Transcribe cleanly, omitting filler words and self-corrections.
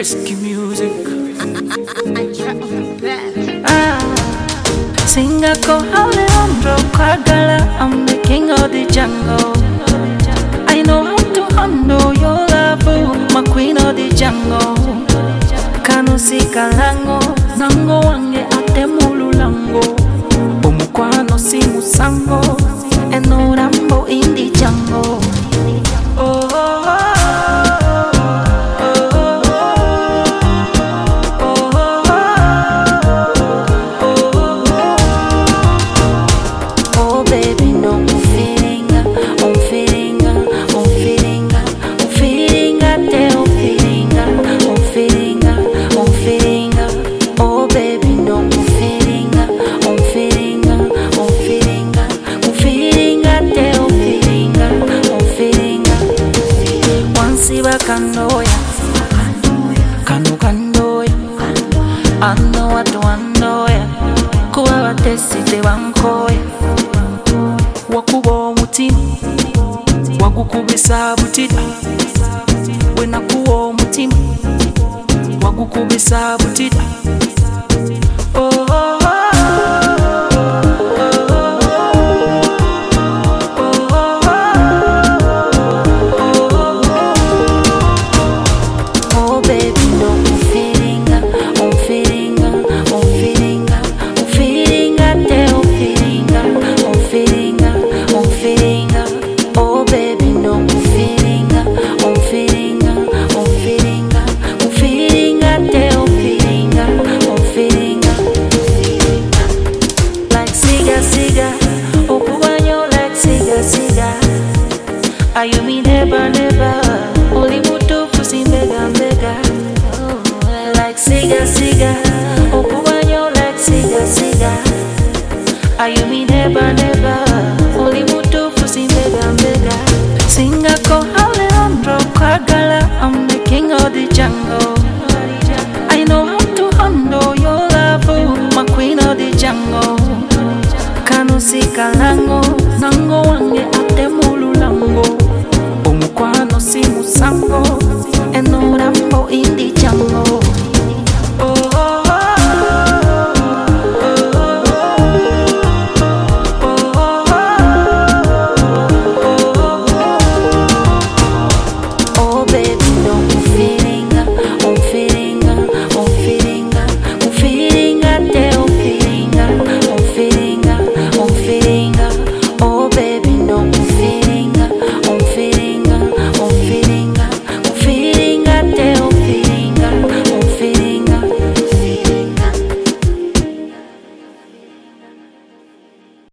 Risky music. Singer ko Alejandro Kwagala, I'm the king of the jungle. I know how to handle your love, my queen of the jungle. Kano sikalango, nango wange ate mululango. Omukwano si musango, eno rambo in the jungle. Oh, oh, oh. Kandoya, kandoya, ando watu andoya, kuwa watesi te bankoya, wakuba omutima, wagukubisa butida, wenakuwa omutima, wagukubisa butida. Oh, oh, oh. Are you me never, never? Only mutu fusi mega, mega. Like siga, siga. Okubanyo like siga, siga. Are you me never, never?